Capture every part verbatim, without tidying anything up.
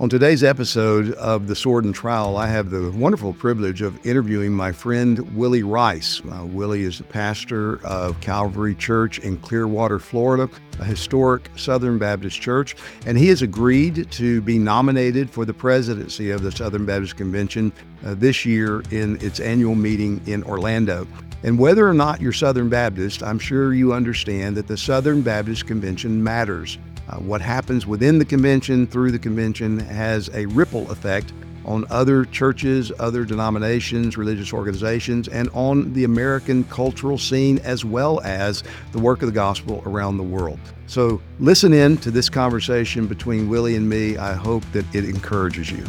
On today's episode of The Sword and Trowel, I have the wonderful privilege of interviewing my friend Willie Rice. Uh, Willie is the pastor of Calvary Church in Clearwater, Florida, a historic Southern Baptist church, and he has agreed to be nominated for the presidency of the Southern Baptist Convention uh, this year in its annual meeting in Orlando. And whether or not you're Southern Baptist, I'm sure you understand that the Southern Baptist Convention matters. Uh, what happens within the convention, through the convention, has a ripple effect on other churches, other denominations, religious organizations, and on the American cultural scene, as well as the work of the gospel around the world. So listen in to this conversation between Willie and me. I hope that it encourages you.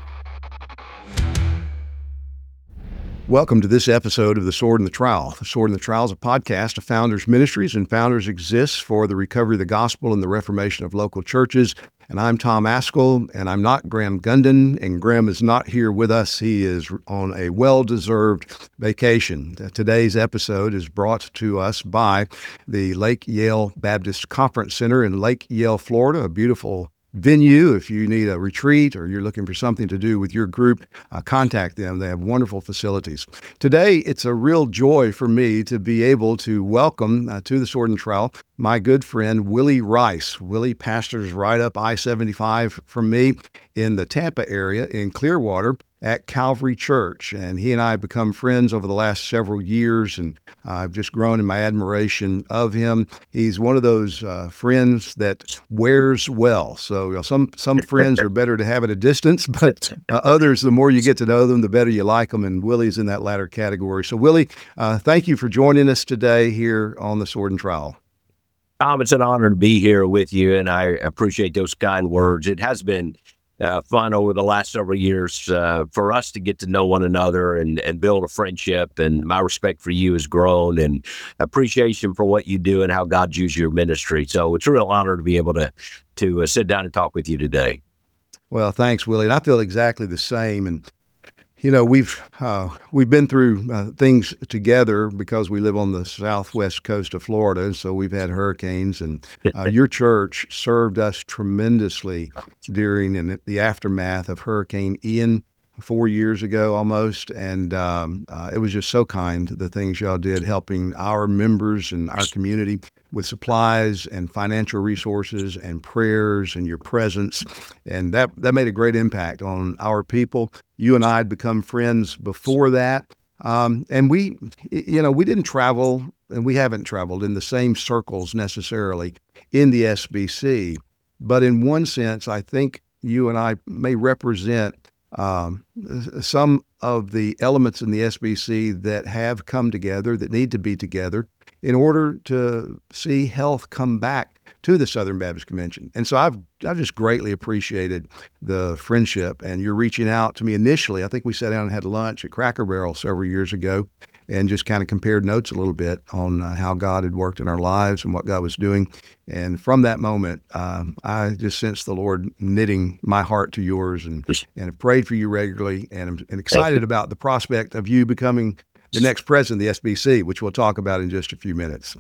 Welcome to this episode of The Sword and the Trowel. The Sword and the Trowel is a podcast of Founders Ministries, and Founders exists for the recovery of the gospel and the reformation of local churches. And I'm Tom Askell, and I'm not Graham Gunden, and Graham is not here with us. He is on a well-deserved vacation. Today's episode is brought to us by the Lake Yale Baptist Conference Center in Lake Yale, Florida, a beautiful venue. If you need a retreat or you're looking for something to do with your group, uh, contact them. They have wonderful facilities. Today, it's a real joy for me to be able to welcome uh, to the Sword and Trowel my good friend Willie Rice. Willie pastors right up I seventy-five from me in the Tampa area in Clearwater at Calvary Church. And he and I have become friends over the last several years, and uh, I've just grown in my admiration of him. He's one of those uh, friends that wears well. So you know, some some friends are better to have at a distance, but uh, others, the more you get to know them, the better you like them, and Willie's in that latter category. So Willie, uh, thank you for joining us today here on The Sword and Trowel. Tom, it's an honor to be here with you, and I appreciate those kind words. It has been uh, fun over the last several years uh, for us to get to know one another and, and build a friendship, and my respect for you has grown, and appreciation for what you do and how God uses your ministry. So it's a real honor to be able to, to uh, sit down and talk with you today. Well, thanks, Willie. And I feel exactly the same. And You know, we've uh, we've been through uh, things together because we live on the southwest coast of Florida, and so we've had hurricanes. And uh, your church served us tremendously during and the aftermath of Hurricane Ian four years ago almost, and um, uh, it was just so kind, the things y'all did, helping our members and our community with supplies and financial resources and prayers and your presence. And that, that made a great impact on our people. You and I had become friends before that. Um, and we, you know, we didn't travel, and we haven't traveled in the same circles necessarily in the S B C. But in one sense, I think you and I may represent um, some of the elements in the S B C that have come together, that need to be together in order to see health come back to the Southern Baptist Convention. And so I've I've just greatly appreciated the friendship, and you're reaching out to me initially. I think we sat down and had lunch at Cracker Barrel several years ago and just kind of compared notes a little bit on uh, how God had worked in our lives and what God was doing. And from that moment, um, I just sensed the Lord knitting my heart to yours, and, and have prayed for you regularly, and I'm and excited about the prospect of you becoming the next president of the S B C, which we'll talk about in just a few minutes.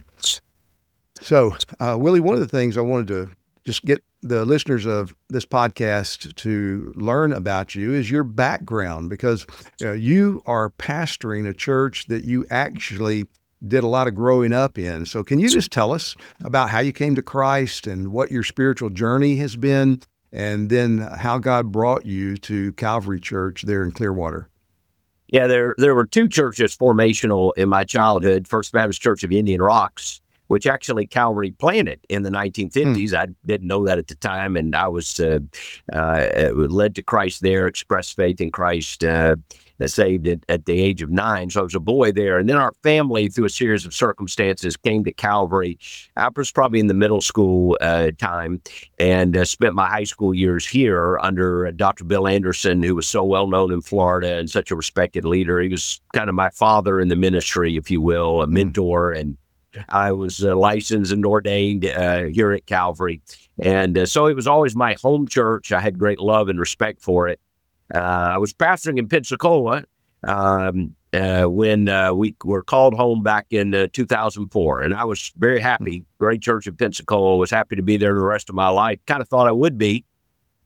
So, uh, Willie, one of the things I wanted to just get the listeners of this podcast to learn about you is your background, because you know, you are pastoring a church that you actually did a lot of growing up in. So can you just tell us about how you came to Christ and what your spiritual journey has been, and then how God brought you to Calvary Church there in Clearwater? Yeah, there there were two churches formational in my childhood. First Baptist Church of Indian Rocks, which actually Calvary planted in the nineteen fifties. Hmm. I didn't know that at the time, and I was uh, uh, led to Christ there, expressed faith in Christ, uh, saved at, at the age of nine. So I was a boy there. And then our family, through a series of circumstances, came to Calvary. I was probably in the middle school uh, time, and uh, spent my high school years here under uh, Doctor Bill Anderson, who was so well known in Florida and such a respected leader. He was kind of my father in the ministry, if you will, a mentor, and I was uh, licensed and ordained uh, here at Calvary. And uh, so it was always my home church. I had great love and respect for it. Uh, I was pastoring in Pensacola um, uh, when uh, we were called home back in uh, two thousand four. And I was very happy. Great church in Pensacola. Was happy to be there the rest of my life. Kind of thought I would be.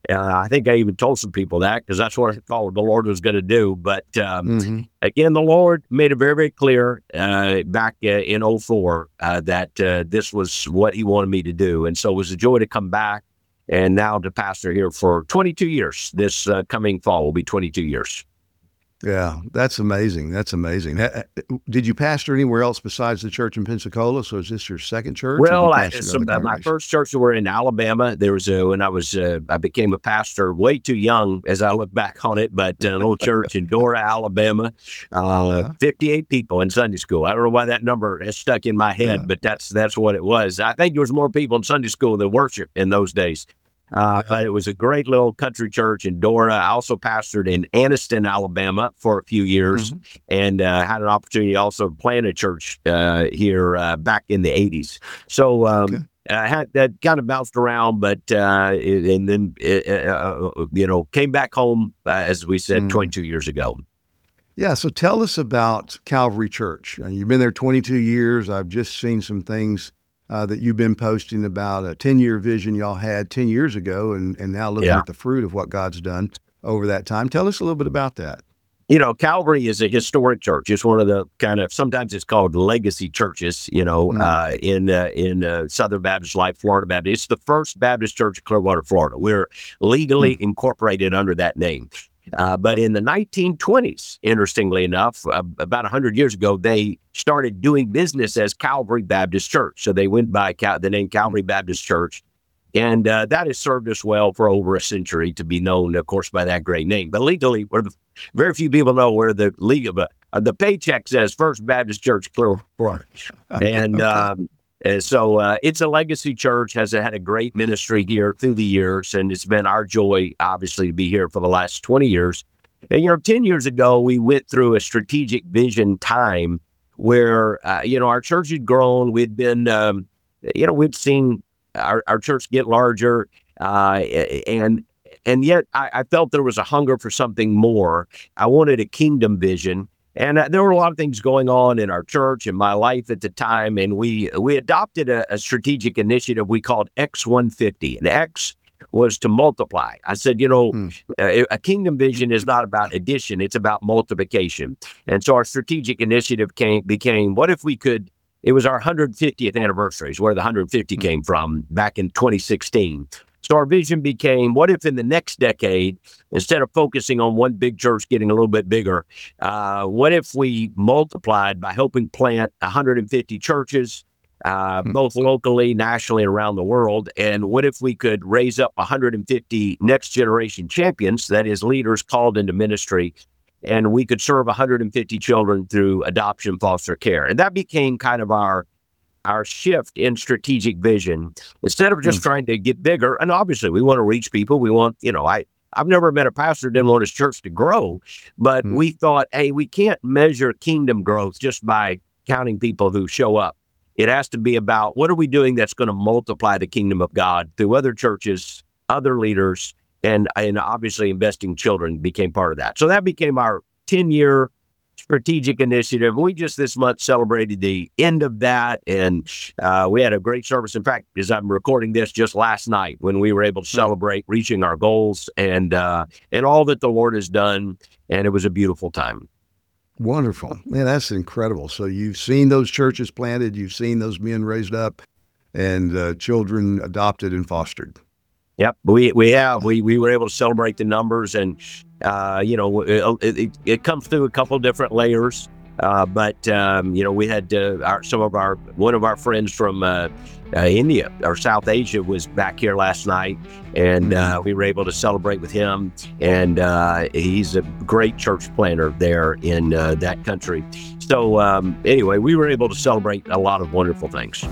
Uh, I think I even told some people that because that's what I thought the Lord was going to do. But um, Mm-hmm. again, the Lord made it very, very clear uh, back uh, in oh four uh, that uh, this was what he wanted me to do. And so it was a joy to come back and now to pastor here for twenty-two years. This uh, coming fall will be twenty-two years. Yeah, that's amazing. That's amazing. Ha- Did you pastor anywhere else besides the church in Pensacola? So is this your second church? or Well, you I, pastored so, other uh, my congregations? first church were in Alabama. There was a, when I was, uh, I became a pastor way too young as I look back on it, but uh, a little church in Dora, Alabama, uh, Uh-huh. fifty-eight people in Sunday school. I don't know why that number is stuck in my head, Yeah. but that's, that's what it was. I think there was more people in Sunday school than worship in those days. Uh, but it was a great little country church in Dora. I also pastored in Anniston, Alabama for a few years Mhm. and uh, had an opportunity also to plant a church uh, here uh, back in the eighties. So um, Okay. I had that kind of bounced around, but uh, it- and then, it, uh, you know, came back home, uh, as we said, Mm. twenty-two years ago. Yeah, so tell us about Calvary Church. Uh, You've been there twenty-two years. I've just seen some things uh, that you've been posting about a ten-year vision y'all had ten years ago, and, and now looking Yeah. at the fruit of what God's done over that time. Tell us a little bit about that. You know, Calvary is a historic church. It's one of the kind of, sometimes it's called legacy churches, you know, Mm. uh, in uh, in uh, Southern Baptist Life, Florida Baptist. It's the first Baptist church in Clearwater, Florida. We're legally incorporated under that name. Uh, but in the nineteen twenties, interestingly enough, uh, about one hundred years ago, they started doing business as Calvary Baptist Church. So they went by Cal- the name Calvary Baptist Church. And uh, that has served us well for over a century to be known, of course, by that great name. But legally, we're the, very few people know where the legal, but uh, the paycheck says First Baptist Church, Clearwater. And Okay. um, and so uh, it's a legacy church, has had a great ministry here through the years. And it's been our joy, obviously, to be here for the last twenty years. And, you know, ten years ago, we went through a strategic vision time where, uh, you know, our church had grown. We'd been, um, you know, we'd seen our, our church get larger. Uh, and and yet I, I felt there was a hunger for something more. I wanted a kingdom vision. And uh, there were a lot of things going on in our church and my life at the time. And we we adopted a, a strategic initiative we called X one fifty. And X was to multiply. I said, you know, Hmm. a, a kingdom vision is not about addition, it's about multiplication. And so our strategic initiative came became, what if we could, it was our one hundred fiftieth anniversary, is where the one hundred fifty came from back in twenty sixteen. So our vision became, what if in the next decade, instead of focusing on one big church getting a little bit bigger, uh, what if we multiplied by helping plant one hundred fifty churches, uh, Hmm. both locally, nationally, and around the world? And what if we could raise up one hundred fifty next generation champions, that is, leaders called into ministry, and we could serve one hundred fifty children through adoption, foster care? And that became kind of our our shift in strategic vision. Instead of just Mm. trying to get bigger, and obviously we want to reach people. We want, you know, I, I've never met a pastor who didn't want his church to grow, but Mm. we thought, hey, we can't measure kingdom growth just by counting people who show up. It has to be about, what are we doing that's going to multiply the kingdom of God through other churches, other leaders, and, and obviously investing children became part of that. So that became our ten-year strategic initiative. We just this month celebrated the end of that, and uh, we had a great service. In fact, as I'm recording this, just last night when we were able to celebrate reaching our goals and uh, and all that the Lord has done, and it was a beautiful time. Wonderful. Man, that's incredible. So you've seen those churches planted, you've seen those men raised up, and uh, children adopted and fostered. Yep, we we have we we were able to celebrate the numbers, and uh, you know it, it, it comes through a couple different layers. Uh, but um, you know we had uh, our some of our one of our friends from uh, uh, India or South Asia was back here last night, and uh, we were able to celebrate with him. And uh, he's a great church planter there in uh, that country. So um, anyway, we were able to celebrate a lot of wonderful things.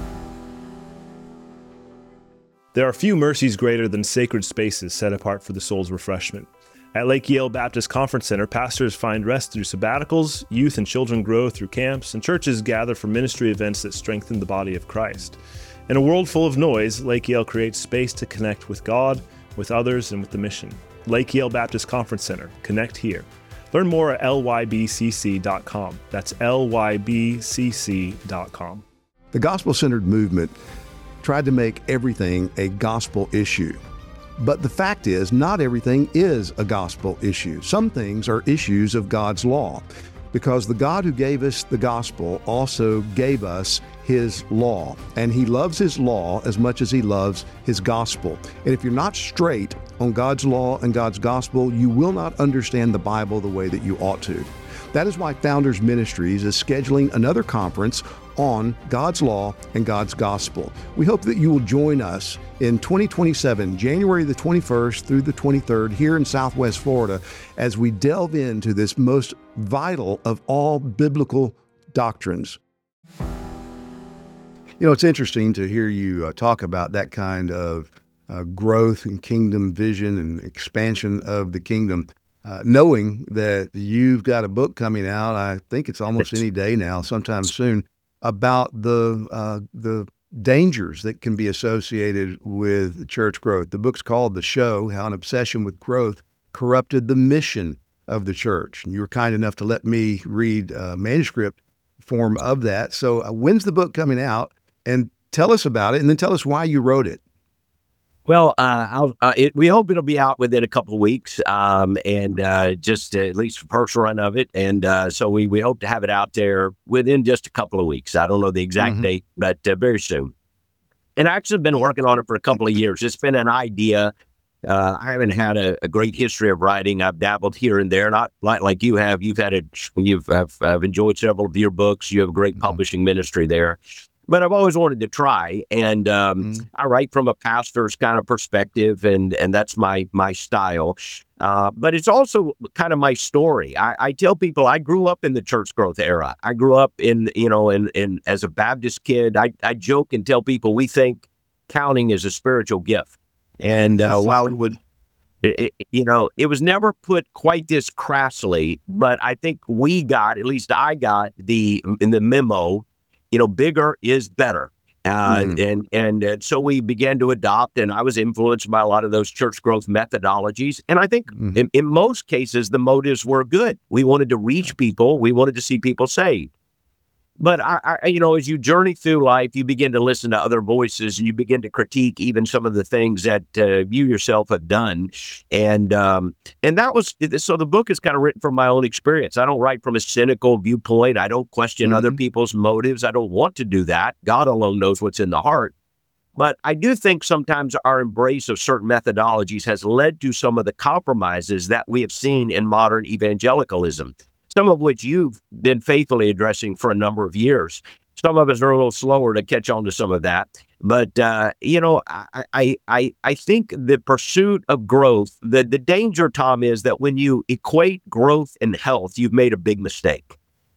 There are few mercies greater than sacred spaces set apart for the soul's refreshment. At Lake Yale Baptist Conference Center, pastors find rest through sabbaticals, youth and children grow through camps, and churches gather for ministry events that strengthen the body of Christ. In a world full of noise, Lake Yale creates space to connect with God, with others, and with the mission. Lake Yale Baptist Conference Center. Connect here. Learn more at L Y B C C dot com. That's L Y B C C dot com. The gospel-centered movement tried to make everything a gospel issue. But the fact is, not everything is a gospel issue. Some things are issues of God's law, because the God who gave us the gospel also gave us his law, and he loves his law as much as he loves his gospel. And if you're not straight on God's law and God's gospel, you will not understand the Bible the way that you ought to. That is why Founders Ministries is scheduling another conference on God's law and God's gospel. We hope that you will join us in twenty twenty-seven, January the twenty-first through the twenty-third, here in Southwest Florida, as we delve into this most vital of all biblical doctrines. You know, it's interesting to hear you uh, talk about that kind of uh, growth and kingdom vision and expansion of the kingdom. Uh, knowing that you've got a book coming out, I think it's almost any day now, sometime soon, about the uh, the dangers that can be associated with church growth. The book's called The Show: How an Obsession with Growth Corrupted the Mission of the Church. And you were kind enough to let me read a manuscript form of that. So uh, when's the book coming out? And tell us about it, and then tell us why you wrote it. Well, uh, I'll, uh, it, we hope it'll be out within a couple of weeks, um, and uh, just uh, at least the first run of it. And uh, so we, we hope to have it out there within just a couple of weeks. I don't know the exact mm-hmm. date, but uh, very soon. And I actually been working on it for a couple of years. It's been an idea. Uh, I haven't had a, a great history of writing. I've dabbled here and there, not like, like you have. You've had a, you've I've, I've enjoyed several of your books. You have a great mm-hmm. publishing ministry there. But I've always wanted to try, and um, mm. I write from a pastor's kind of perspective, and and that's my my style. Uh, but it's also kind of my story. I, I tell people I grew up in the church growth era. I grew up in, you know, in, in as a Baptist kid. I, I joke and tell people we think counting is a spiritual gift. And uh, while it would, it, it, you know, it was never put quite this crassly, but I think we got, at least I got the in the memo, you know, bigger is better. Uh, mm. and, and, and so we began to adopt, and I was influenced by a lot of those church growth methodologies. And I think mm. in, in most cases, the motives were good. We wanted to reach people. We wanted to see people saved. But, I, I, you know, as you journey through life, you begin to listen to other voices, and you begin to critique even some of the things that uh, you yourself have done. And um, and that was, so the book is kind of written from my own experience. I don't write from a cynical viewpoint. I don't question mm-hmm. other people's motives. I don't want to do that. God alone knows what's in the heart. But I do think sometimes our embrace of certain methodologies has led to some of the compromises that we have seen in modern evangelicalism, some of which you've been faithfully addressing for a number of years. Some of us are a little slower to catch on to some of that. But, uh, you know, I, I I I think the pursuit of growth, the, the danger, Tom, is that when you equate growth and health, you've made a big mistake.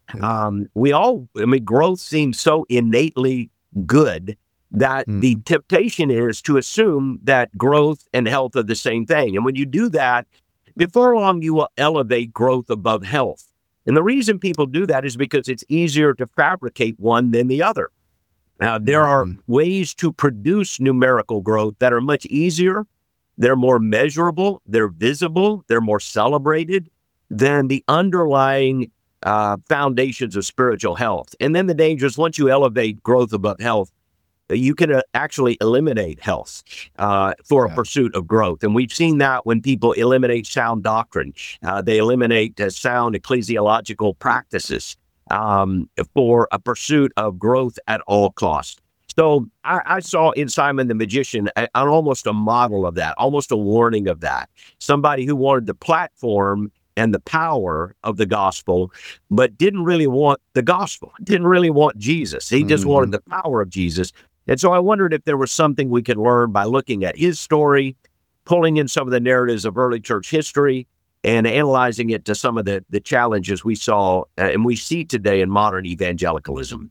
Um, we all, I mean, growth seems so innately good that mm. the temptation is to assume that growth and health are the same thing. And when you do that, before long, you will elevate growth above health. And the reason people do that is because it's easier to fabricate one than the other. Now, there are mm-hmm. ways to produce numerical growth that are much easier. They're more measurable. They're visible. They're more celebrated than the underlying uh, foundations of spiritual health. And then the danger is once you elevate growth above health, you can uh, actually eliminate health uh, for yeah. a pursuit of growth. And we've seen that when people eliminate sound doctrine. Uh, they eliminate uh, sound ecclesiological practices um, for a pursuit of growth at all costs. So I, I saw in Simon the Magician a, an almost a model of that, almost a warning of that. Somebody who wanted the platform and the power of the gospel, but didn't really want the gospel, didn't really want Jesus. He just mm-hmm. wanted the power of Jesus. And so I wondered if there was something we could learn by looking at his story, pulling in some of the narratives of early church history, and analyzing it to some of the, the challenges we saw uh, and we see today in modern evangelicalism.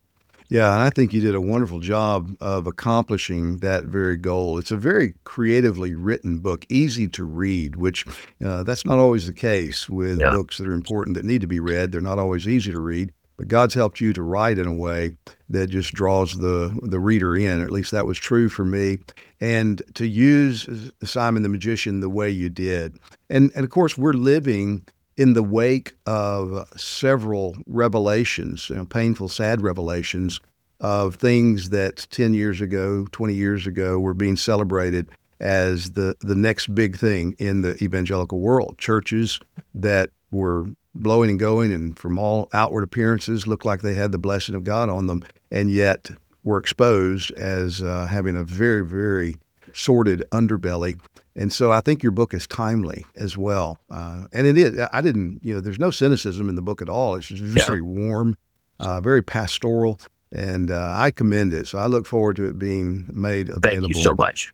Yeah, and I think you did a wonderful job of accomplishing that very goal. It's a very creatively written book, easy to read, which uh, that's not always the case with yeah. books that are important that need to be read. They're not always easy to read, but God's helped you to write in a way that just draws the, the reader in. At least that was true for me. And to use Simon the Magician the way you did. And, and of course, we're living in the wake of several revelations, you know, painful, sad revelations of things that ten years ago, twenty years ago were being celebrated as the, the next big thing in the evangelical world. Churches that were blowing and going and from all outward appearances looked like they had the blessing of God on them, and yet were exposed as uh, having a very, very sordid underbelly. And so I think your book is timely as well. Uh, and it is. I didn't, you know, there's no cynicism in the book at all. It's just very yeah. warm, uh, very pastoral, and uh, I commend it. So I look forward to it being made available. Thank you so much.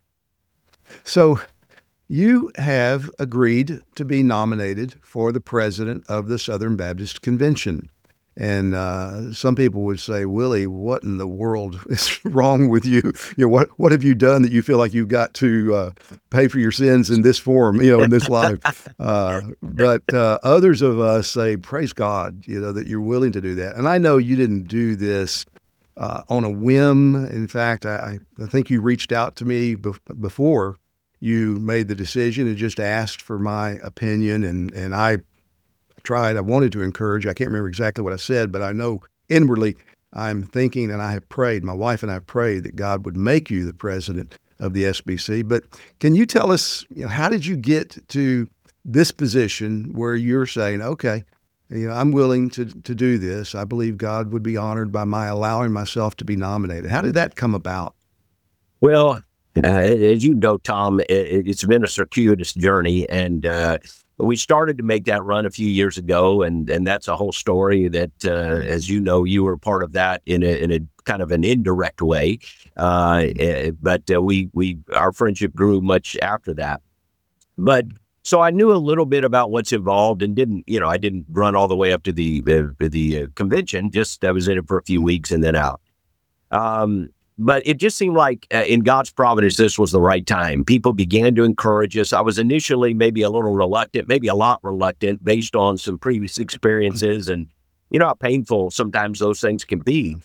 So you have agreed to be nominated for the president of the Southern Baptist Convention. And uh, some people would say, Willie, what in the world is wrong with you? You know, what what have you done that you feel like you've got to uh, pay for your sins in this form, you know, in this life? Uh, but uh, others of us say, praise God, you know, that you're willing to do that. And I know you didn't do this uh, on a whim. In fact, I, I think you reached out to me be- before you made the decision and just asked for my opinion, and and I tried, I wanted to encourage, I can't remember exactly what I said, but I know inwardly I'm thinking, and I have prayed, my wife and I have prayed that God would make you the president of the S B C. But can you tell us, you know, how did you get to this position where you're saying, okay, you know, I'm willing to, to do this. I believe God would be honored by my allowing myself to be nominated. How did that come about? Well, uh, as you know, Tom, it, it's been a circuitous journey, and uh, we started to make that run a few years ago, and, and that's a whole story that, uh, as you know, you were part of that in a, in a kind of an indirect way. Uh, but uh, we we our friendship grew much after that. But so I knew a little bit about what's involved, and didn't, you know, I didn't run all the way up to the uh, the uh, convention. Just I was in it for a few weeks and then out. Um, But it just seemed like uh, in God's providence, this was the right time. People began to encourage us. I was initially maybe a little reluctant, maybe a lot reluctant based on some previous experiences and, you know, how painful sometimes those things can be.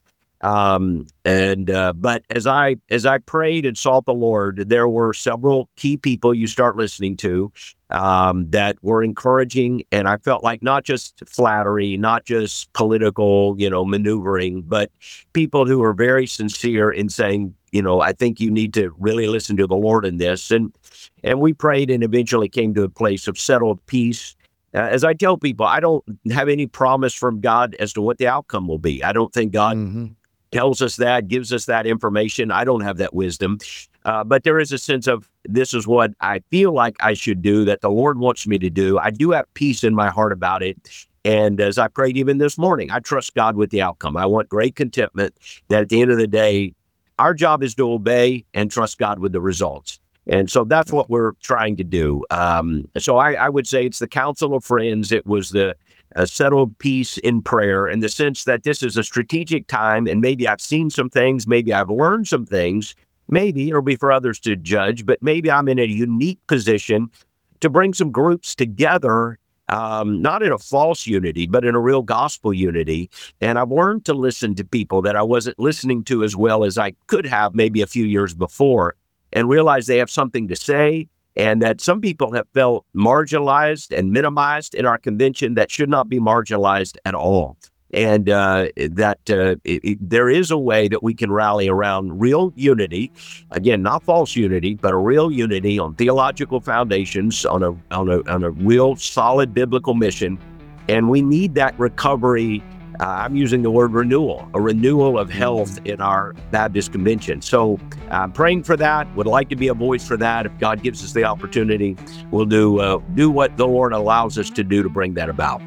Um, and, uh, but as I, as I prayed and sought the Lord, there were several key people you start listening to, um, that were encouraging. And I felt like not just flattery, not just political, you know, maneuvering, but people who were very sincere in saying, you know, I think you need to really listen to the Lord in this. And, and we prayed and eventually came to a place of settled peace. Uh, as I tell people, I don't have any promise from God as to what the outcome will be. I don't think God mm-hmm. tells us that, gives us that information. I don't have that wisdom. Uh, but there is a sense of this is what I feel like I should do, that the Lord wants me to do. I do have peace in my heart about it. And as I prayed even this morning, I trust God with the outcome. I want great contentment that at the end of the day, our job is to obey and trust God with the results. And so that's what we're trying to do. Um, so I, I would say it's the council of friends. It was the a settled peace in prayer, in the sense that this is a strategic time, and maybe I've seen some things, maybe I've learned some things, maybe it'll be for others to judge, but maybe I'm in a unique position to bring some groups together, um, not in a false unity, but in a real gospel unity. And I've learned to listen to people that I wasn't listening to as well as I could have maybe a few years before, and realize they have something to say, and that some people have felt marginalized and minimized in our convention that should not be marginalized at all. And uh, that uh, it, it, there is a way that we can rally around real unity, again, not false unity, but a real unity on theological foundations, on a on a on a real solid biblical mission. And we need that recovery. Uh, I'm using the word renewal, a renewal of health in our Baptist convention. So I'm praying for that, would like to be a voice for that. If God gives us the opportunity, we'll do uh, do what the Lord allows us to do to bring that about.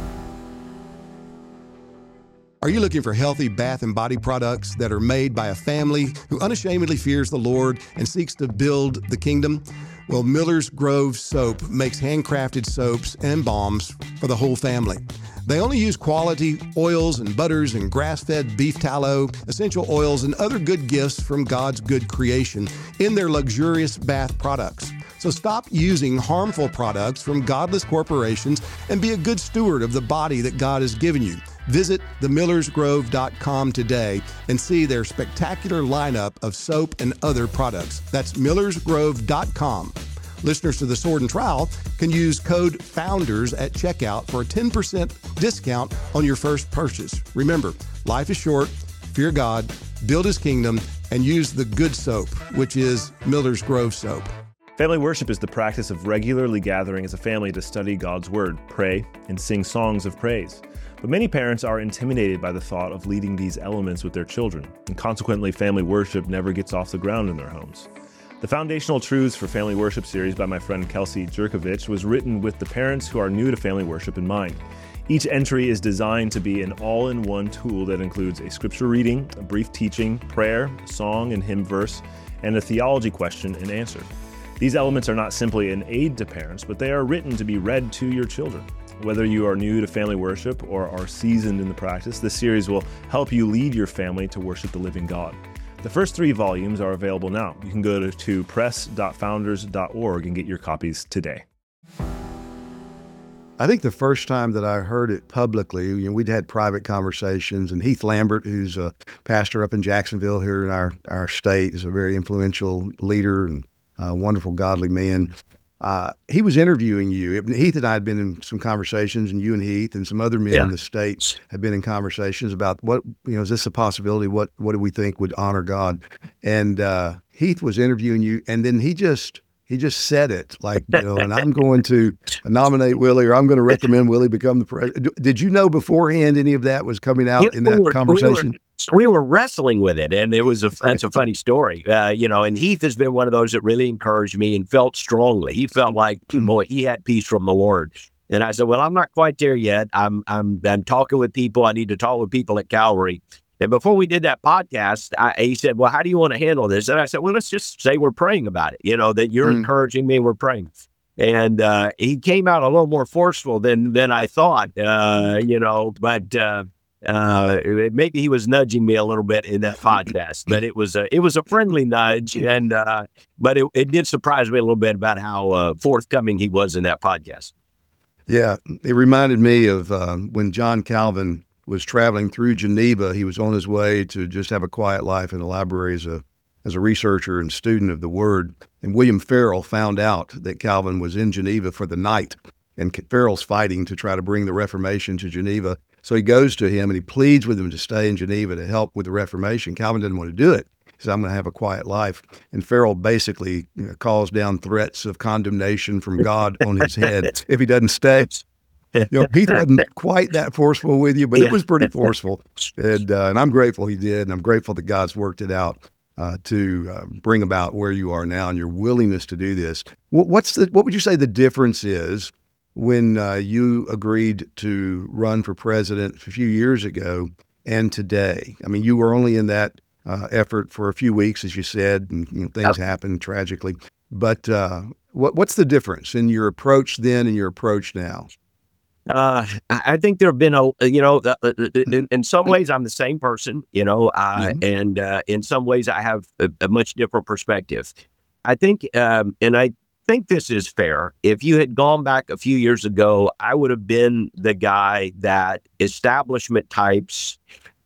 Are you looking for healthy bath and body products that are made by a family who unashamedly fears the Lord and seeks to build the kingdom? Well, Miller's Grove Soap makes handcrafted soaps and balms for the whole family. They only use quality oils and butters and grass-fed beef tallow, essential oils, and other good gifts from God's good creation in their luxurious bath products. So stop using harmful products from godless corporations and be a good steward of the body that God has given you. Visit the millers grove dot com today and see their spectacular lineup of soap and other products. That's millers grove dot com. Listeners to The Sword and Trowel can use code FOUNDERS at checkout for a ten percent discount on your first purchase. Remember, life is short, fear God, build His kingdom, and use the good soap, which is Miller's Grove Soap. Family worship is the practice of regularly gathering as a family to study God's Word, pray, and sing songs of praise. But many parents are intimidated by the thought of leading these elements with their children, and consequently, family worship never gets off the ground in their homes. The Foundational Truths for Family Worship series by my friend Kelsey Jerkovich was written with the parents who are new to family worship in mind. Each entry is designed to be an all-in-one tool that includes a scripture reading, a brief teaching, prayer, song and hymn verse, and a theology question and answer. These elements are not simply an aid to parents, but they are written to be read to your children. Whether you are new to family worship or are seasoned in the practice, this series will help you lead your family to worship the living God. The first three volumes are available now. You can go to, to press dot founders dot org and get your copies today. I think the first time that I heard it publicly, you know, we'd had private conversations, and Heath Lambert, who's a pastor up in Jacksonville here in our, our state, is a very influential leader and a wonderful, godly man. Uh, he was interviewing you. Heath and I had been in some conversations, and you and Heath and some other men Yeah. in the state had been in conversations about what, you know, is this a possibility? What, what do we think would honor God? And uh, Heath was interviewing you, and then he just, he just said it like, you know, and I'm going to nominate Willie, or I'm going to recommend Willie become the president. Did you know beforehand any of that was coming out Yeah, in that we were- conversation? We were, we were wrestling with it, and it was a that's a funny story. Uh, you know, and Heath has been one of those that really encouraged me and felt strongly. He felt like, boy, he had peace from the Lord. And I said, well, I'm not quite there yet. I'm I'm I'm talking with people. I need to talk with people at Calvary. And before we did that podcast, I, he said, well, how do you want to handle this? And I said, well, let's just say we're praying about it. You know, that you're Mm. encouraging me. We're praying. And uh, he came out a little more forceful than than I thought. Uh, you know, but. Uh, Uh, maybe he was nudging me a little bit in that podcast, but it was a it was a friendly nudge, and uh, but it, it did surprise me a little bit about how uh, forthcoming he was in that podcast. Yeah, it reminded me of um, when John Calvin was traveling through Geneva. He was on his way to just have a quiet life in the library as a as a researcher and student of the Word. And William Farel found out that Calvin was in Geneva for the night, and Farel's fighting to try to bring the Reformation to Geneva. So he goes to him and he pleads with him to stay in Geneva to help with the Reformation. Calvin didn't want to do it. He said, I'm going to have a quiet life. And Farel basically, you know, calls down threats of condemnation from God on his head if he doesn't stay. You know, Heath wasn't quite that forceful with you, but it was pretty forceful. And, uh, and I'm grateful he did. And I'm grateful that God's worked it out uh, to uh, bring about where you are now and your willingness to do this. What, what's the, what would you say the difference is when uh, you agreed to run for president a few years ago and today? I mean, you were only in that uh, effort for a few weeks, as you said, and you know, things happened tragically. But uh, what, what's the difference in your approach then and your approach now? Uh, I I think there have been a, you know, uh, uh, in, in some ways I'm the same person, you know, uh, Mhm. and uh, in some ways I have a, a much different perspective. I think, um, and I think this is fair. If you had gone back a few years ago, I would have been the guy that establishment types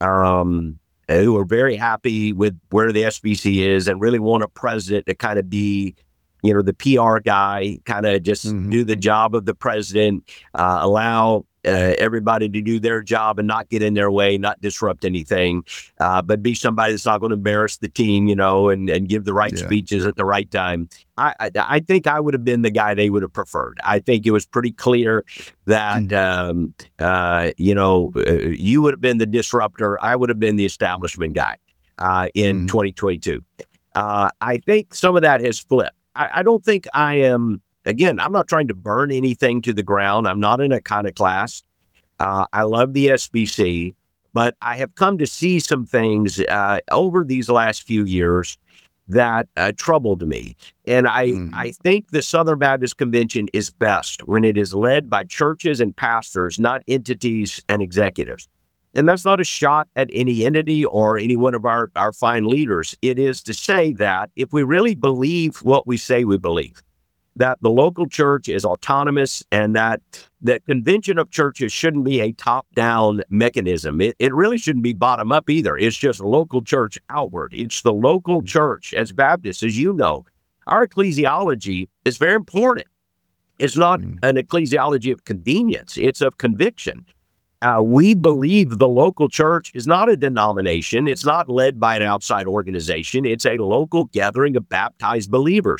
um, who are very happy with where the S B C is and really want a president to kind of be, you know, the P R guy, kind of just Mhm. do the job of the president, uh, allow uh, everybody to do their job and not get in their way, not disrupt anything, uh, but be somebody that's not going to embarrass the team, you know, and, and give the right Yeah. speeches at the right time. I, I I think I would have been the guy they would have preferred. I think it was pretty clear that, um, uh, you know, uh, you would have been the disruptor. I would have been the establishment guy uh, in Mhm. twenty twenty-two. Uh, I think some of that has flipped. I, I don't think I am, again, I'm not trying to burn anything to the ground. I'm not an iconoclast. Uh, I love the S B C, but I have come to see some things uh, over these last few years that uh, troubled me. And I, Mhm. I think the Southern Baptist Convention is best when it is led by churches and pastors, not entities and executives. And that's not a shot at any entity or any one of our, our fine leaders. It is to say that if we really believe what we say we believe, that the local church is autonomous and that the convention of churches shouldn't be a top-down mechanism. It, it really shouldn't be bottom-up either. It's just local church outward. It's the local church. As Baptists, as you know, our ecclesiology is very important. It's not Mm. an ecclesiology of convenience. It's of conviction. Uh, we believe the local church is not a denomination. It's not led by an outside organization. It's a local gathering of baptized believers.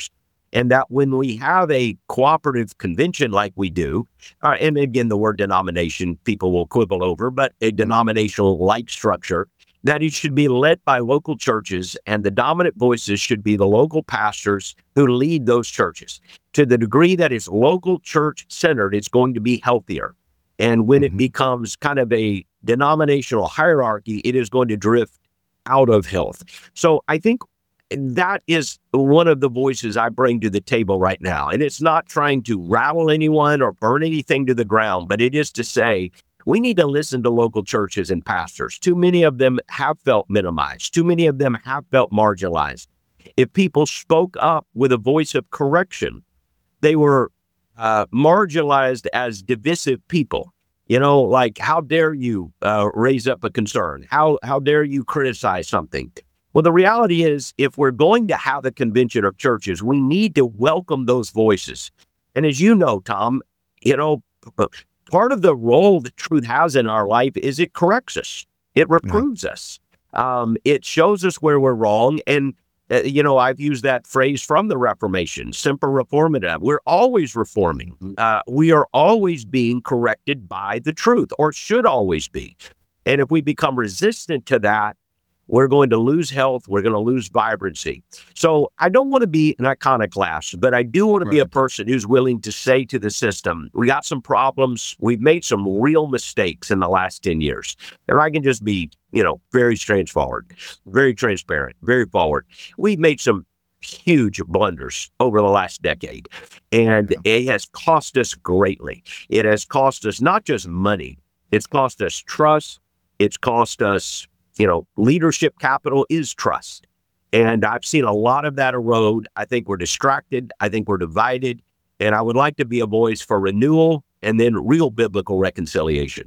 And that when we have a cooperative convention like we do, uh, and again, the word denomination, people will quibble over, but a denominational-like structure, that it should be led by local churches, and the dominant voices should be the local pastors who lead those churches. To the degree that it's local church-centered, it's going to be healthier. And when mm-hmm. it becomes kind of a denominational hierarchy, it is going to drift out of health. So I think that is one of the voices I bring to the table right now. And it's not trying to rattle anyone or burn anything to the ground, but it is to say, we need to listen to local churches and pastors. Too many of them have felt minimized. Too many of them have felt marginalized. If people spoke up with a voice of correction, they were uh, marginalized as divisive people. You know, like, how dare you uh, raise up a concern? How, how dare you criticize something? Well, the reality is, if we're going to have a convention of churches, we need to welcome those voices. And as you know, Tom, you know, part of the role that truth has in our life is it corrects us. It reproves yeah. us. Um, it shows us where we're wrong. And, uh, you know, I've used that phrase from the Reformation, semper reformanda. We're always reforming. Uh, we are always being corrected by the truth, or should always be. And if we become resistant to that, we're going to lose health. We're going to lose vibrancy. So I don't want to be an iconoclast, but I do want to right. be a person who's willing to say to the system, we got some problems. We've made some real mistakes in the last ten years. And I can just be, you know, very straightforward, very transparent, very forward. We've made some huge blunders over the last decade, and yeah. it has cost us greatly. It has cost us not just money. It's cost us trust. It's cost us You know, leadership capital is trust. And I've seen a lot of that erode. I think we're distracted. I think we're divided. And I would like to be a voice for renewal and then real biblical reconciliation.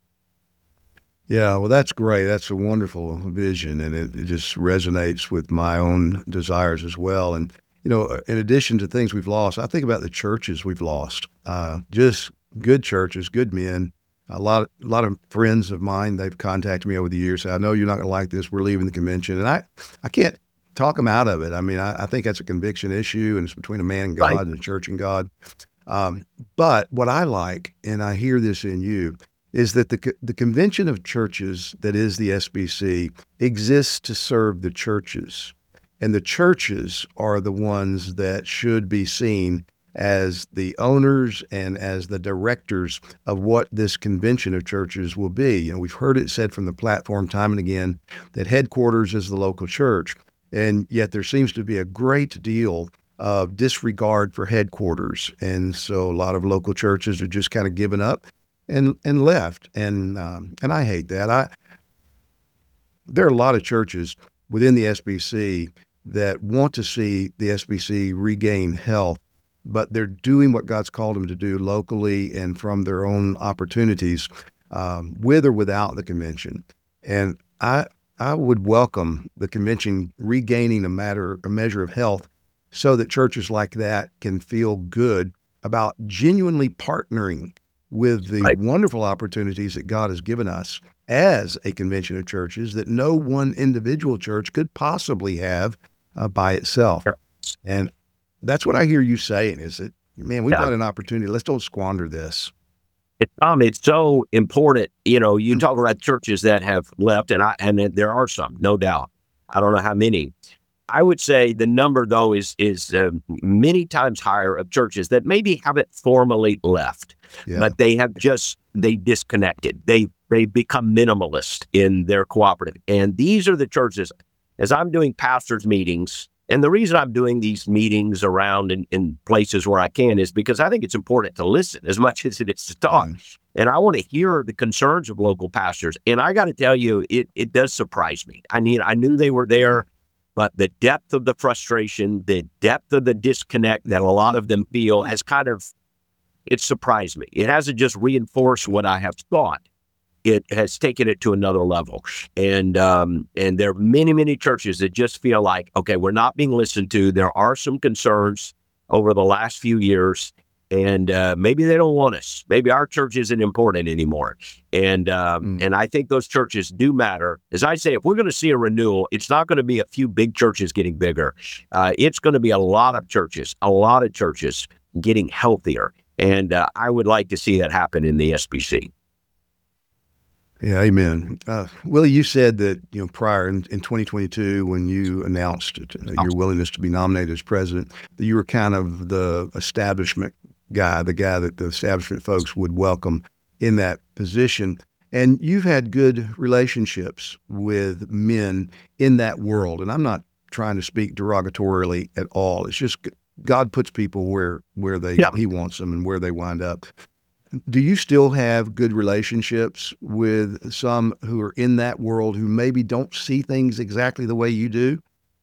Yeah, well, that's great. That's a wonderful vision. And it, it just resonates with my own desires as well. And, you know, in addition to things we've lost, I think about the churches we've lost. Uh, just good churches, good men. A lot, a lot of friends of mine, they've contacted me over the years, say, I know you're not going to like this. We're leaving the convention. And I, I can't talk them out of it. I mean, I, I think that's a conviction issue, and it's between a man and God right. and the church and God. Um, but what I like, and I hear this in you, is that the the convention of churches that is the S B C exists to serve the churches. And the churches are the ones that should be seen as the owners and as the directors of what this convention of churches will be. You know, we've heard it said from the platform time and again that headquarters is the local church, and yet there seems to be a great deal of disregard for headquarters. And so a lot of local churches are just kind of given up and and left. And um, and I hate that. I there are a lot of churches within the S B C that want to see the S B C regain health, but they're doing what God's called them to do locally and from their own opportunities, um, with or without the convention. And I I would welcome the convention regaining a matter, a measure of health, so that churches like that can feel good about genuinely partnering with the right. wonderful opportunities that God has given us as a convention of churches that no one individual church could possibly have uh, by itself. Sure. And that's what I hear you saying, is that, man, we've yeah. got an opportunity. Let's don't squander this. It, Tom, it's so important. You know, you talk about churches that have left, and I and there are some, no doubt. I don't know how many. I would say the number, though, is is uh, many times higher of churches that maybe haven't formally left, yeah. but they have just, they disconnected. They they become minimalist in their cooperative. And these are the churches, as I'm doing pastors' meetings, and the reason I'm doing these meetings around in, in places where I can is because I think it's important to listen as much as it is to talk. Mm. And I want to hear the concerns of local pastors. And I got to tell you, it it does surprise me. I mean, I knew they were there, but the depth of the frustration, the depth of the disconnect that a lot of them feel has kind of, it surprised me. It hasn't just reinforced what I have thought. It has taken it to another level. And um, and there are many, many churches that just feel like, okay, we're not being listened to. There are some concerns over the last few years. And uh, maybe they don't want us. Maybe our church isn't important anymore. And um, mm. and I think those churches do matter. As I say, if we're going to see a renewal, it's not going to be a few big churches getting bigger. Uh, it's going to be a lot of churches, a lot of churches getting healthier. And uh, I would like to see that happen in the S B C. Yeah, amen. Uh, Willie, you said that, you know, prior in, in twenty twenty-two, when you announced uh, your willingness to be nominated as president, that you were kind of the establishment guy, the guy that the establishment folks would welcome in that position. And you've had good relationships with men in that world. And I'm not trying to speak derogatorily at all. It's just God puts people where where they yeah. he wants them and where they wind up. Do you still have good relationships with some who are in that world who maybe don't see things exactly the way you do?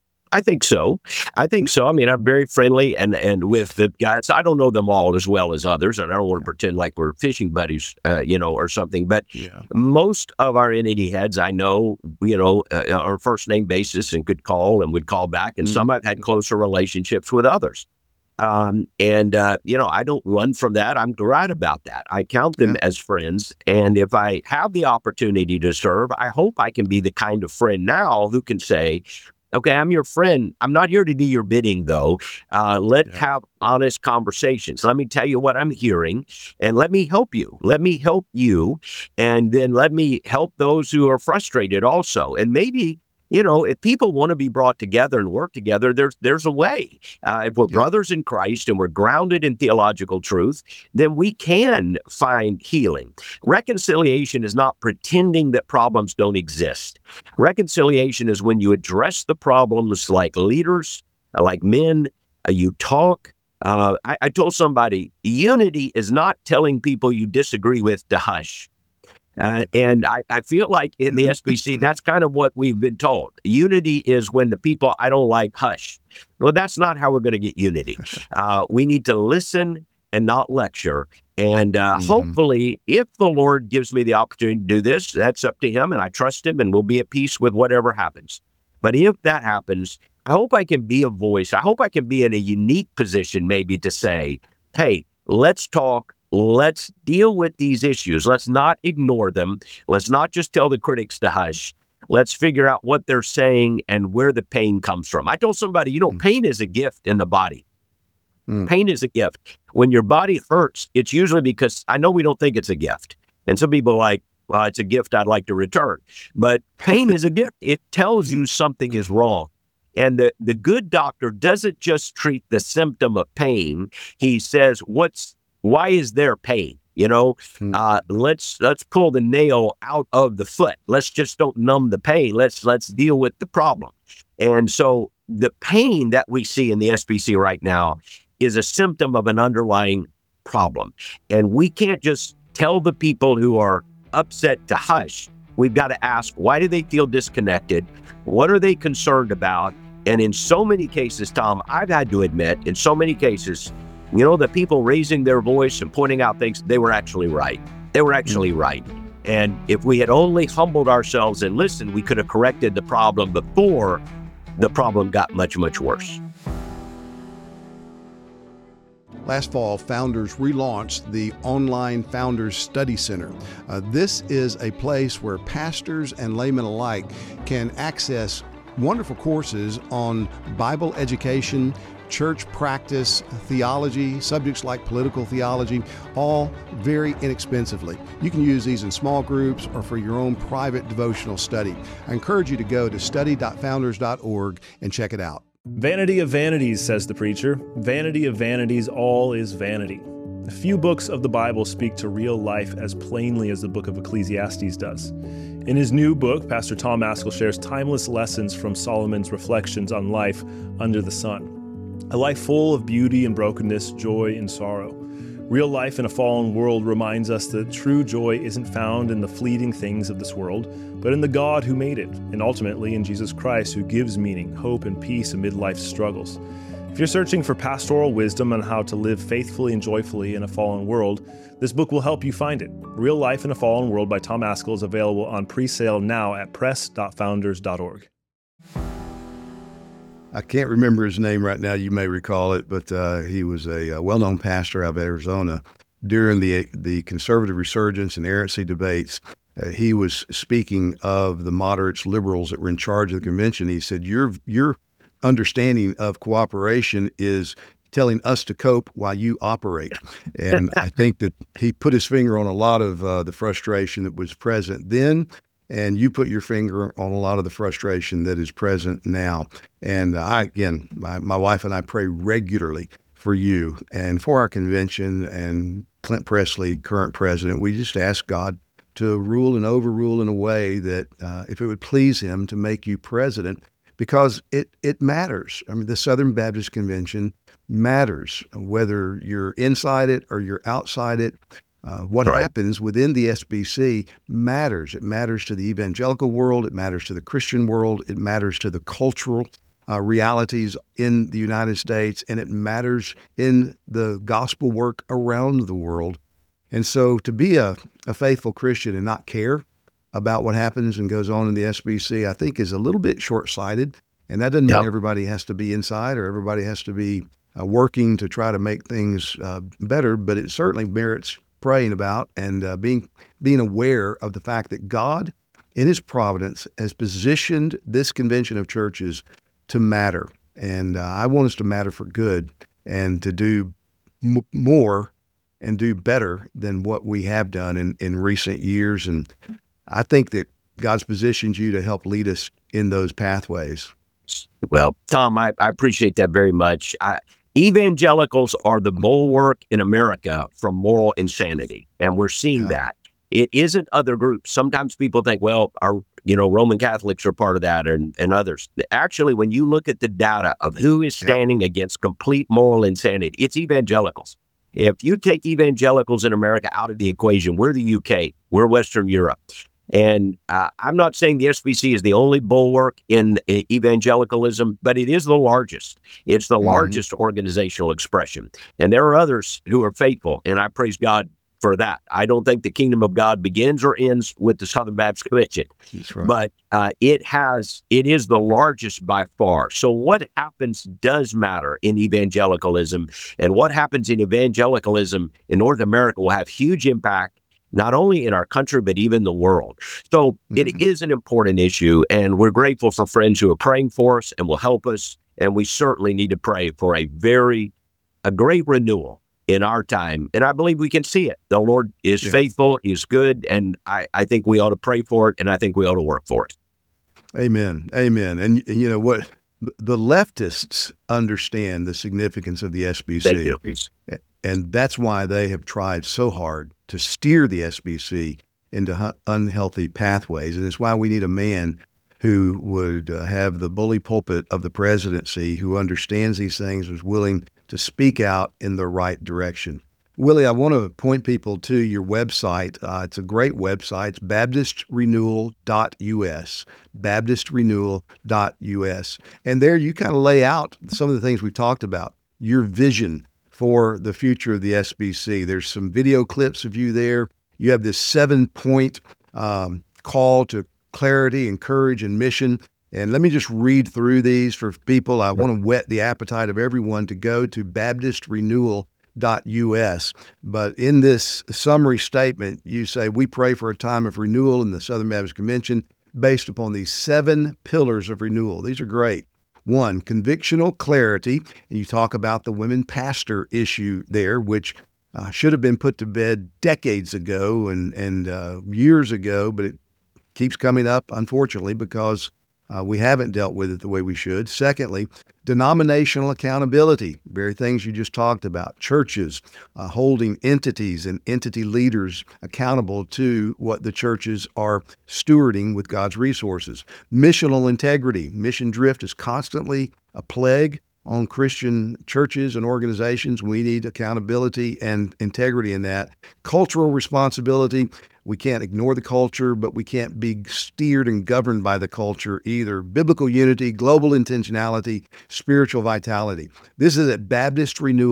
I think so. I think so. I mean, I'm very friendly and, and with the guys. I don't know them all as well as others, and I don't want to pretend like we're fishing buddies, uh, you know, or something. But yeah. most of our entity heads I know, you know, uh, are first name basis and could call and would call back. And mm-hmm. some I've had closer relationships with others. Um, and, uh, you know, I don't run from that. I'm glad about that. I count them yeah. as friends. And if I have the opportunity to serve, I hope I can be the kind of friend now who can say, okay, I'm your friend. I'm not here to do your bidding, though. Uh, let's yeah. have honest conversations. Let me tell you what I'm hearing, and let me help you. Let me help you, and then let me help those who are frustrated also. And maybe, you know, if people want to be brought together and work together, there's there's a way. Uh, if we're yeah. brothers in Christ and we're grounded in theological truth, then we can find healing. Reconciliation is not pretending that problems don't exist. Reconciliation is when you address the problems like leaders, like men, uh, you talk. Uh, I, I told somebody, unity is not telling people you disagree with to hush. Uh, and I, I feel like in the S B C, that's kind of what we've been told. Unity is when the people I don't like hush. Well, that's not how we're going to get unity. Uh, we need to listen and not lecture. And uh, mm-hmm. hopefully, if the Lord gives me the opportunity to do this, that's up to him, and I trust him, and we'll be at peace with whatever happens. But if that happens, I hope I can be a voice. I hope I can be in a unique position maybe to say, hey, let's talk. Let's deal with these issues. Let's not ignore them. Let's not just tell the critics to hush. Let's figure out what they're saying and where the pain comes from. I told somebody, you know, mm. pain is a gift in the body. Mm. Pain is a gift. When your body hurts, it's usually because, I know we don't think it's a gift. And some people are like, well, it's a gift I'd like to return. But pain is a gift. It tells you something is wrong. And the, the good doctor doesn't just treat the symptom of pain. He says, what's Why is there pain? You know, uh, let's let's pull the nail out of the foot. Let's just don't numb the pain. Let's let's deal with the problem. And so the pain that we see in the S B C right now is a symptom of an underlying problem. And we can't just tell the people who are upset to hush. We've got to ask, why do they feel disconnected? What are they concerned about? And in so many cases, Tom, I've had to admit, in so many cases, you know, the people raising their voice and pointing out things, they were actually right. They were actually right. And if we had only humbled ourselves and listened, we could have corrected the problem before the problem got much, much worse. Last fall, Founders relaunched the Online Founders Study Center. Uh, this is a place where pastors and laymen alike can access wonderful courses on Bible education, church practice, theology, subjects like political theology, all very inexpensively. You can use these in small groups or for your own private devotional study. I encourage you to go to study dot founders dot org and check it out. Vanity of vanities, says the preacher. Vanity of vanities, all is vanity. A few books of the Bible speak to real life as plainly as the book of Ecclesiastes does. In his new book, Pastor Tom Ascol shares timeless lessons from Solomon's reflections on life under the sun. A life full of beauty and brokenness, joy and sorrow. Real life in a fallen world reminds us that true joy isn't found in the fleeting things of this world, but in the God who made it, and ultimately in Jesus Christ, who gives meaning, hope, and peace amid life's struggles. If you're searching for pastoral wisdom on how to live faithfully and joyfully in a fallen world, this book will help you find it. Real Life in a Fallen World by Tom Ascol is available on pre-sale now at press dot founders dot org. I can't remember his name right now. You may recall it, but uh, he was a, a well-known pastor out of Arizona. During the the conservative resurgence and errancy debates, uh, he was speaking of the moderates, liberals that were in charge of the convention. He said, "Your your understanding of cooperation is telling us to cope while you operate." And I think that he put his finger on a lot of uh, the frustration that was present then. And you put your finger on a lot of the frustration that is present now. And I, again, my, my wife and I pray regularly for you and for our convention and Clint Presley, current president. We just ask God to rule and overrule in a way that uh, if it would please him to make you president, because it, it matters. I mean, the Southern Baptist Convention matters, whether you're inside it or you're outside it. Uh, what Right. happens within the S B C matters. It matters to the evangelical world. It matters to the Christian world. It matters to the cultural uh, realities in the United States, and it matters in the gospel work around the world. And so to be a, a faithful Christian and not care about what happens and goes on in the S B C, I think is a little bit short-sighted. And that doesn't Yep. mean everybody has to be inside or everybody has to be uh, working to try to make things uh, better, but it certainly merits praying about and uh, being being aware of the fact that God, in his providence, has positioned this convention of churches to matter. And uh, I want us to matter for good and to do m- more and do better than what we have done in, in recent years. And I think that God's positioned you to help lead us in those pathways. Well, Tom, I, I appreciate that very much. I, evangelicals are the bulwark in America from moral insanity, and we're seeing Yeah. that. It isn't other groups. Sometimes people think, well, our you know Roman Catholics are part of that, and, and others. Actually, when you look at the data of who is standing against complete moral insanity, it's evangelicals. If you take evangelicals in America out of the equation, we're the U K, we're Western Europe. And uh, I'm not saying the S B C is the only bulwark in uh, evangelicalism, but it is the largest. It's the Mhm. largest organizational expression. And there are others who are faithful, and I praise God for that. I don't think the kingdom of God begins or ends with the Southern Baptist Convention, That's right. but uh, it has, it is the largest by far. So what happens does matter in evangelicalism, and what happens in evangelicalism in North America will have huge impact not only in our country, but even the world. So it Mhm. is an important issue, and we're grateful for friends who are praying for us and will help us. And we certainly need to pray for a very, a great renewal in our time. And I believe we can see it. The Lord is Yeah. faithful, He's good, and I, I think we ought to pray for it, and I think we ought to work for it. Amen. Amen. And, and you know what? The leftists understand the significance of the S B C. Thank you. And that's why they have tried so hard to steer the S B C into hu- unhealthy pathways. And it's why we need a man who would uh, have the bully pulpit of the presidency, who understands these things, is willing to speak out in the right direction. Willie, I want to point people to your website. Uh, it's a great website. It's baptist renewal dot U S, baptist renewal dot U S. And there you kind of lay out some of the things we talked about, your vision for the future of the S B C. There's some video clips of you there. You have this seven-point um, call to clarity and courage and mission. And let me just read through these for people. I want to whet the appetite of everyone to go to baptist renewal dot U S. But in this summary statement, you say, we pray for a time of renewal in the Southern Baptist Convention based upon these seven pillars of renewal. These are great. One, convictional clarity. And you talk about the women pastor issue there, which uh, should have been put to bed decades ago and, and uh, years ago, but it keeps coming up, unfortunately, because uh, we haven't dealt with it the way we should. Secondly, denominational accountability, very things you just talked about. Churches uh, holding entities and entity leaders accountable to what the churches are stewarding with God's resources. Missional integrity. Mission drift is constantly a plague on Christian churches and organizations. We need accountability and integrity in that. Cultural responsibility. We can't ignore the culture, but we can't be steered and governed by the culture either. Biblical unity, global intentionality, spiritual vitality. This is at baptist renewal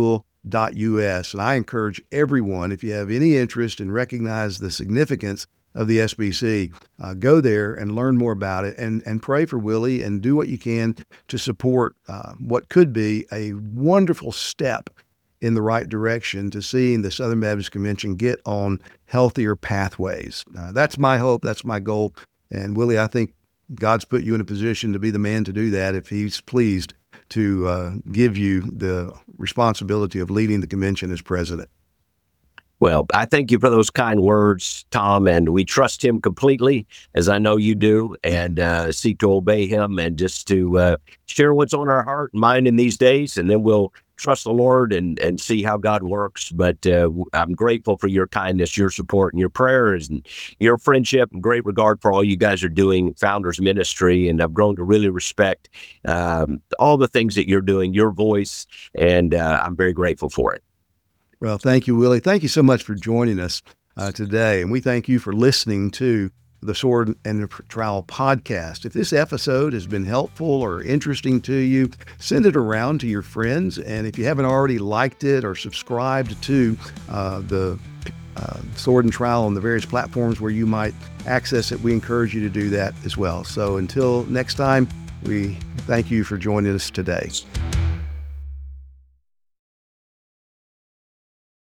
dot U S. And I encourage everyone, if you have any interest and recognize the significance of the S B C, uh, go there and learn more about it, and, and pray for Willie and do what you can to support uh, what could be a wonderful step in the right direction to seeing the Southern Baptist Convention get on healthier pathways. Uh, that's my hope. That's my goal. And Willie, I think God's put you in a position to be the man to do that if he's pleased to uh, give you the responsibility of leading the convention as president. Well, I thank you for those kind words, Tom, and we trust him completely, as I know you do, and uh, seek to obey him and just to uh, share what's on our heart and mind in these days, and then we'll trust the Lord and, and see how God works. But uh, I'm grateful for your kindness, your support, and your prayers, and your friendship, and great regard for all you guys are doing, Founders Ministry, and I've grown to really respect um, all the things that you're doing, your voice, and uh, I'm very grateful for it. Well, thank you, Willie. Thank you so much for joining us uh, today. And we thank you for listening to the Sword and the Trowel podcast. If this episode has been helpful or interesting to you, send it around to your friends. And if you haven't already liked it or subscribed to uh, the uh, Sword and Trowel on the various platforms where you might access it, we encourage you to do that as well. So until next time, we thank you for joining us today.